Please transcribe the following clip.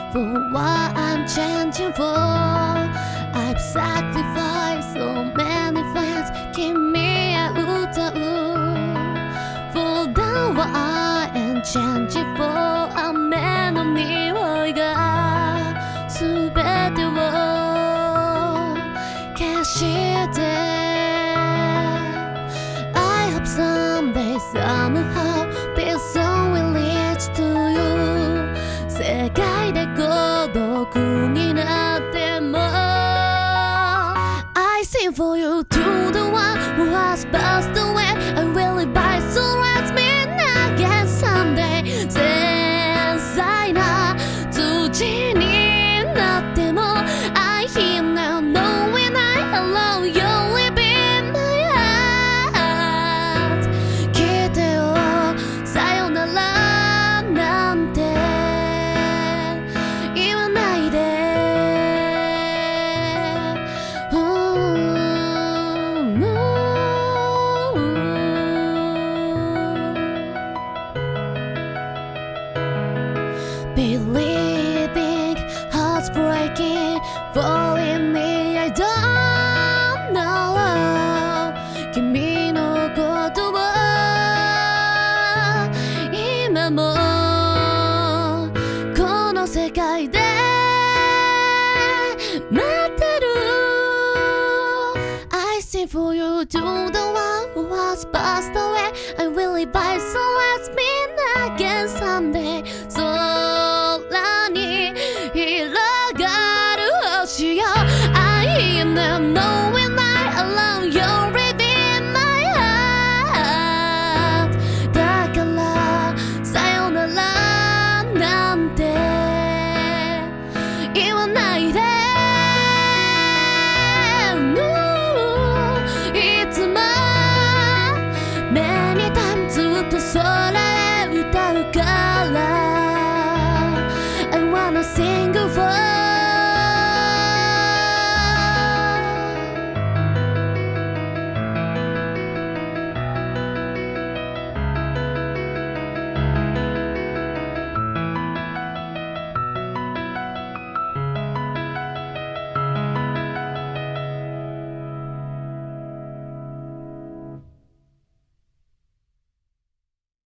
for what I'm changing for. I've sacrificed so many friends. 君へ歌う For the what I am changing for. 雨の匂いが全てを消して I hope someday somehow this song will reach to you. 世界で孤独になっても I sing for you to the one who has passed away. I really buy so let's meet again someday. 繊細な土になっても I hear now knowing I alone you're living my heart. 来てよさよならなんて言わないで Believing, hearts breaking, falling me, I don't know. 君のことを今もこの世界で待ってる I sing for you to the one who has passed away. I will live by so